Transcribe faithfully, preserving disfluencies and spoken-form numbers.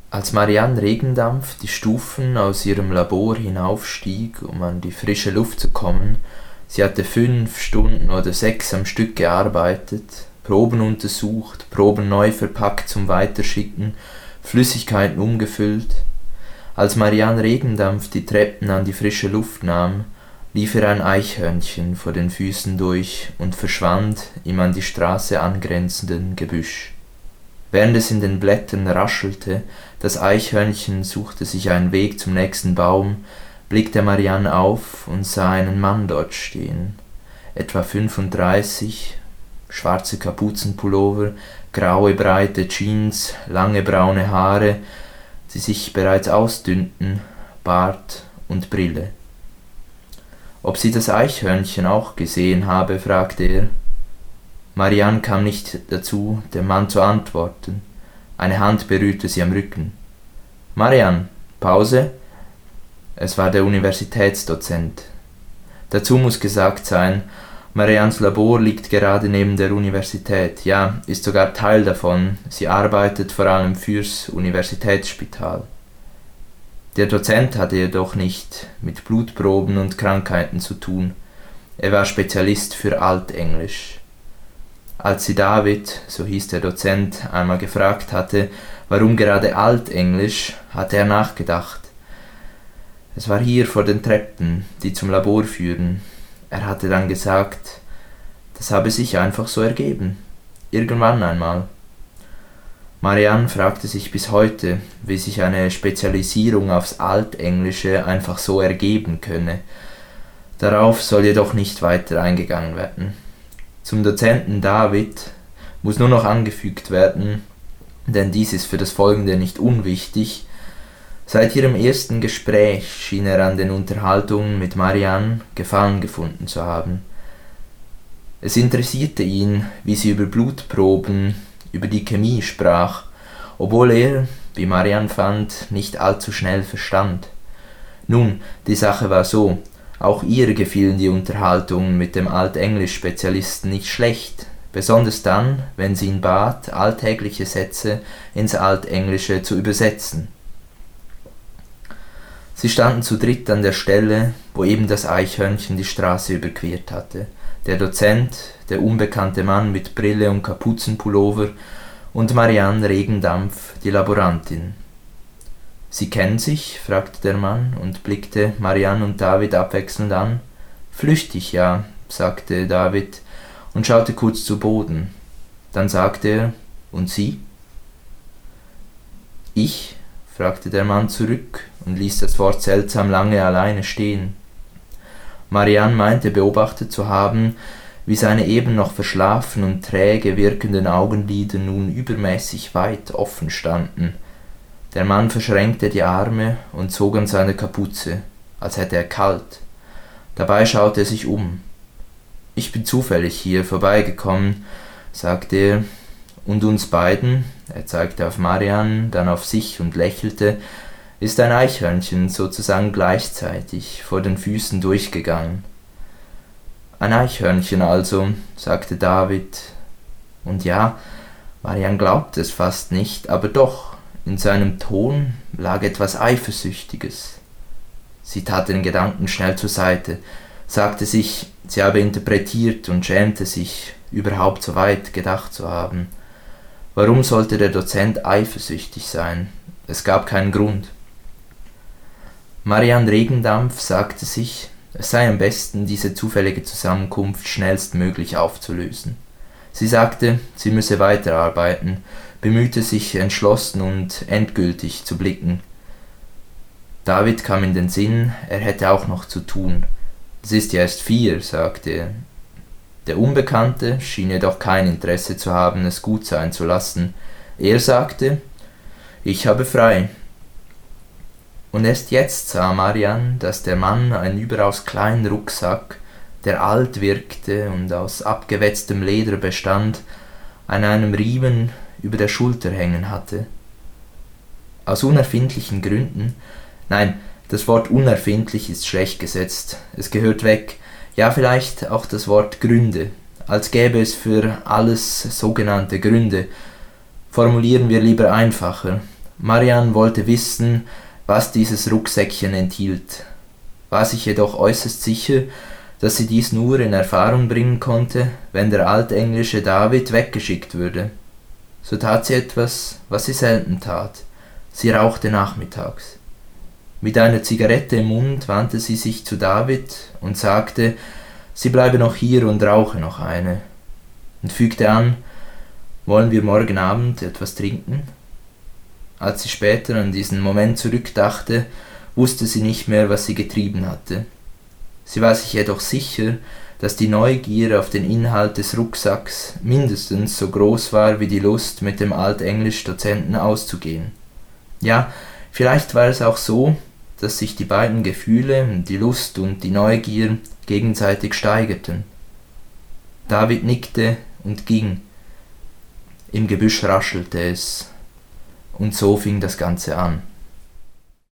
Als Marianne Regendampf die Stufen aus ihrem Labor hinaufstieg, um an die frische Luft zu kommen, sie hatte fünf Stunden oder sechs am Stück gearbeitet, Proben untersucht, Proben neu verpackt zum Weiterschicken, Flüssigkeiten umgefüllt. Als Marianne Regendampf die Treppen an die frische Luft nahm, lief ihr ein Eichhörnchen vor den Füßen durch und verschwand im an die Straße angrenzenden Gebüsch. Während es in den Blättern raschelte, das Eichhörnchen suchte sich einen Weg zum nächsten Baum, blickte Marianne auf und sah einen Mann dort stehen, etwa fünfunddreißig, schwarze Kapuzenpullover, graue breite Jeans, lange braune Haare, die sich bereits ausdünnten, Bart und Brille. Ob sie das Eichhörnchen auch gesehen habe, fragte er. Marianne kam nicht dazu, dem Mann zu antworten. Eine Hand berührte sie am Rücken. »Marianne, Pause?« Es war der Universitätsdozent. Dazu muss gesagt sein, Mariannes Labor liegt gerade neben der Universität, ja, ist sogar Teil davon, sie arbeitet vor allem fürs Universitätsspital. Der Dozent hatte jedoch nicht mit Blutproben und Krankheiten zu tun, er war Spezialist für Altenglisch. Als sie David, so hieß der Dozent, einmal gefragt hatte, warum gerade Altenglisch, hatte er nachgedacht. Es war hier vor den Treppen, die zum Labor führen. Er hatte dann gesagt, das habe sich einfach so ergeben. Irgendwann einmal. Marianne fragte sich bis heute, wie sich eine Spezialisierung aufs Altenglische einfach so ergeben könne. Darauf soll jedoch nicht weiter eingegangen werden. Zum Dozenten David muss nur noch angefügt werden, denn dies ist für das Folgende nicht unwichtig. Seit ihrem ersten Gespräch schien er an den Unterhaltungen mit Marianne Gefallen gefunden zu haben. Es interessierte ihn, wie sie über Blutproben, über die Chemie sprach, obwohl er, wie Marianne fand, nicht allzu schnell verstand. Nun, die Sache war so, auch ihr gefielen die Unterhaltungen mit dem Altenglisch-Spezialisten nicht schlecht, besonders dann, wenn sie ihn bat, alltägliche Sätze ins Altenglische zu übersetzen. Sie standen zu dritt an der Stelle, wo eben das Eichhörnchen die Straße überquert hatte. Der Dozent, der unbekannte Mann mit Brille und Kapuzenpullover und Marianne Regendampf, die Laborantin. »Sie kennen sich?« fragte der Mann und blickte Marianne und David abwechselnd an. »Flüchtig, ja«, sagte David und schaute kurz zu Boden. Dann sagte er, »Und Sie?« »Ich?«, fragte der Mann zurück und ließ das Wort seltsam lange alleine stehen. Marianne meinte beobachtet zu haben, wie seine eben noch verschlafen und träge wirkenden Augenlider nun übermäßig weit offen standen. Der Mann verschränkte die Arme und zog an seiner Kapuze, als hätte er kalt. Dabei schaute er sich um. »Ich bin zufällig hier vorbeigekommen«, sagte er, »und uns beiden«, er zeigte auf Marianne, dann auf sich und lächelte, »ist ein Eichhörnchen sozusagen gleichzeitig vor den Füßen durchgegangen.« »Ein Eichhörnchen also«, sagte David. Und ja, Marianne glaubte es fast nicht, aber doch, in seinem Ton lag etwas Eifersüchtiges. Sie tat den Gedanken schnell zur Seite, sagte sich, sie habe interpretiert und schämte sich, überhaupt so weit gedacht zu haben. Warum sollte der Dozent eifersüchtig sein? Es gab keinen Grund. Marianne Regendampf sagte sich, es sei am besten, diese zufällige Zusammenkunft schnellstmöglich aufzulösen. Sie sagte, sie müsse weiterarbeiten, bemühte sich entschlossen und endgültig zu blicken. David kam in den Sinn, er hätte auch noch zu tun. »Es ist ja erst vier«, sagte er. Der Unbekannte schien jedoch kein Interesse zu haben, es gut sein zu lassen. Er sagte, »Ich habe frei.« Und erst jetzt sah Marianne, dass der Mann einen überaus kleinen Rucksack, der alt wirkte und aus abgewetztem Leder bestand, an einem Riemen über der Schulter hängen hatte. Aus unerfindlichen Gründen, nein, das Wort unerfindlich ist schlecht gesetzt, es gehört weg, ja vielleicht auch das Wort Gründe, als gäbe es für alles sogenannte Gründe. Formulieren wir lieber einfacher, Marianne wollte wissen, was dieses Rucksäckchen enthielt, war sich jedoch äußerst sicher, dass sie dies nur in Erfahrung bringen konnte, wenn der altenglische David weggeschickt würde. So tat sie etwas, was sie selten tat. Sie rauchte nachmittags. Mit einer Zigarette im Mund wandte sie sich zu David und sagte, sie bleibe noch hier und rauche noch eine. Und fügte an, wollen wir morgen Abend etwas trinken? Als sie später an diesen Moment zurückdachte, wusste sie nicht mehr, was sie getrieben hatte. Sie war sich jedoch sicher, dass die Neugier auf den Inhalt des Rucksacks mindestens so groß war wie die Lust, mit dem Altenglisch-Dozenten auszugehen. Ja, vielleicht war es auch so, dass sich die beiden Gefühle, die Lust und die Neugier, gegenseitig steigerten. David nickte und ging. Im Gebüsch raschelte es. Und so fing das Ganze an.